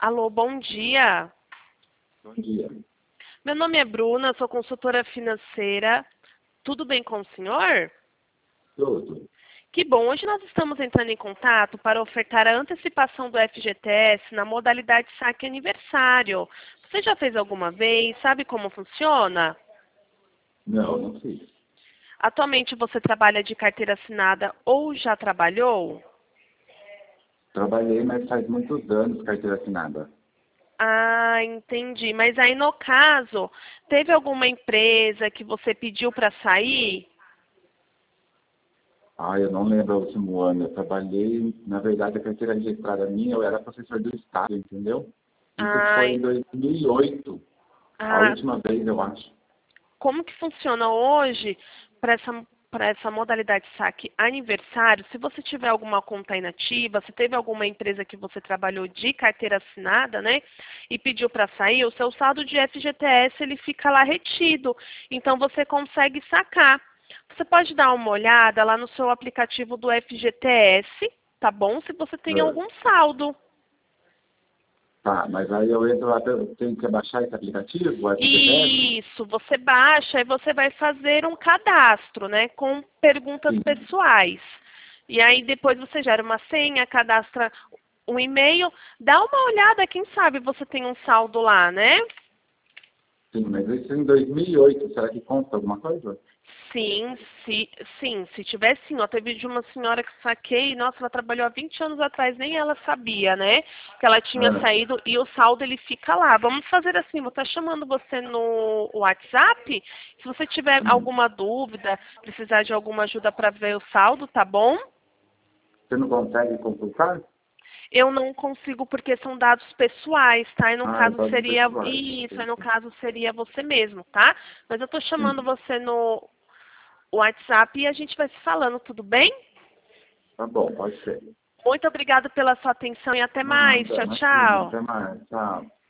Alô, bom dia. Bom dia. Meu nome é Bruna, sou consultora financeira. Tudo bem com o senhor? Tudo. Que bom, hoje nós estamos entrando em contato para ofertar a antecipação do FGTS na modalidade saque aniversário. Você já fez alguma vez? Sabe como funciona? Não, não fiz. Atualmente você trabalha de carteira assinada ou já trabalhou? Trabalhei, mas faz muitos anos carteira assinada. Ah, entendi. Mas aí no caso, teve alguma empresa que você pediu para sair? Eu não lembro o último ano. Eu trabalhei, na verdade, a carteira registrada minha, eu era professor do Estado, entendeu? Isso Ah, foi em 2008. A ah, última vez, eu acho. como que funciona hoje para essa modalidade saque aniversário? Se você tiver alguma conta inativa, se teve alguma empresa que você trabalhou de carteira assinada, né, e pediu para sair, o seu saldo de FGTS ele fica lá retido. Então você consegue sacar. Você pode dar uma olhada lá no seu aplicativo do FGTS, tá bom? Se você tem É. algum saldo. Tá, mas aí eu entro lá, eu tenho que baixar esse aplicativo, o FGTS? Isso, você baixa e você vai fazer um cadastro, né, com perguntas Sim, pessoais. E aí depois você gera uma senha, cadastra um e-mail, dá uma olhada, quem sabe você tem um saldo lá, né? sim, mas isso em 2008, será que conta alguma coisa? Sim, se tiver sim, ó, teve de uma senhora que saquei, nossa, ela trabalhou há 20 anos atrás, nem ela sabia, né? Que ela tinha Ah, saído e o saldo ele fica lá. Vamos fazer assim, vou estar chamando você no WhatsApp. Se você tiver sim. alguma dúvida, precisar de alguma ajuda para ver o saldo, tá bom? Você não consegue consultar? Eu não consigo porque são dados pessoais, tá? E no caso Dados seria pessoais. isso, aí no caso seria você mesmo, tá? Mas eu tô chamando Sim, você no WhatsApp e a gente vai se falando, tudo bem? tá bom, pode ser. Muito obrigada pela sua atenção e até mais. Nada, Tchau, imagina, tchau. até mais, tchau.